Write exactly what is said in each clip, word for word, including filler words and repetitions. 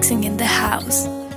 mixing in the house.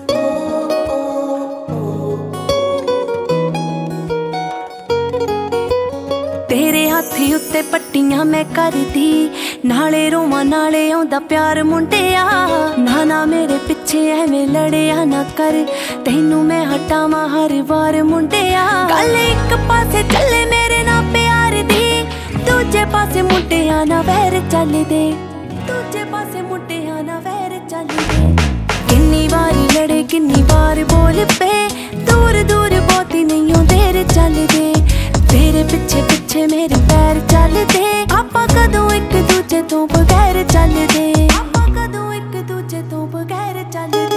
तेरे हाथी उत्ते पट्टियां मैं करदी, नाले रोवां नाले आउंदा प्यार मुंडिया। ना ना मेरे पिछे एवें लड़िया ना कर, तैनू मैं हटावां हर बार मुंडिया। गल इक पासे चले मेरे ना प्यार दी, दूजे पासे मुंडिया ना वैर चलदे, दूजे पासे मुंडिया ना वैर चलदे। किन्नी बारी लड़े किन्नी बार बोल पे, दूर दूर बहुती नहीं देर चलदे। तेरे पिछे पिछे मेरे पैर चलदे, आपां कदों एक दूजे तो बगैर चलदे, आपां कदों एक दूजे तो बगैर चलदे।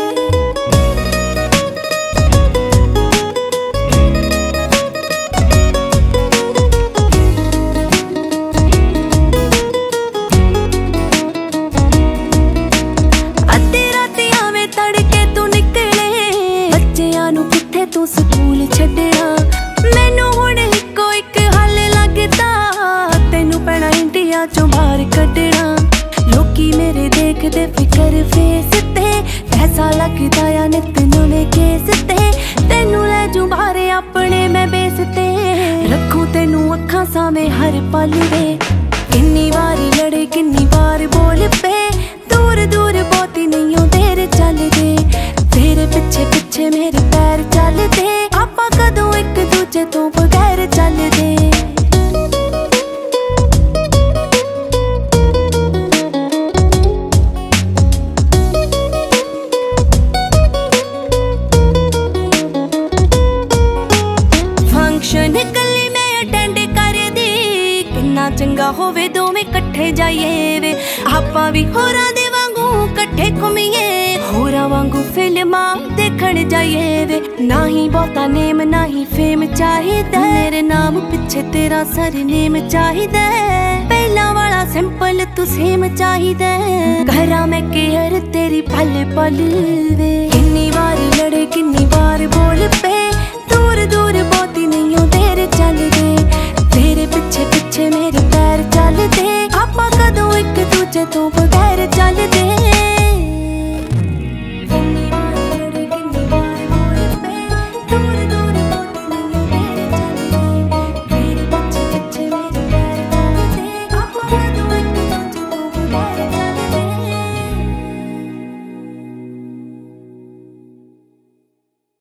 अद्धी राती आवें तड़के तू निकले, बच्चियां नूं कित्थे तू स्कूल छड्डिया। मैनू हुण इक्को इक हल लगदा, तैनू पैणा इंडिया चों बाहर कड्डना। लोकी मेरे देखदे फिकर फेस ते, पैसा लगदा आ नित नवें केस ते। तैनू लै जूं बाहर अपने मैं बेस ते, रखूं तैनू अखां सामे हर पल दे। किन्नी बारी लड़े किन्नी बार बोल पे, दूर दूर बहुती नहीं देर चलदे। तेरे पिछे पिछे मेरे पैर चलदे, आपां कदों एक दूजे तो बगैर चलदे। फंक्शन गली में अटेंड कर दी, किन्ना चंगा होवे दोवें कट्ठे जाइए वे। आपां भी होरां दे वांगू कट्ठे घुमीए, होरां वांगू फिल्मां देखण जाइए वे। ना ही बहुता नेम ना ही फेम चाहिदा, मेरे नाम पिछे तेरा सरनेम चाहिदा। पहला वाला सिंपल तू सेम चाहिदा, घरा मैं केयर तेरी पल पल वे। किन्नी बार लड़े किन्नी बार बोल पे, दूर दूर बहुती नहीं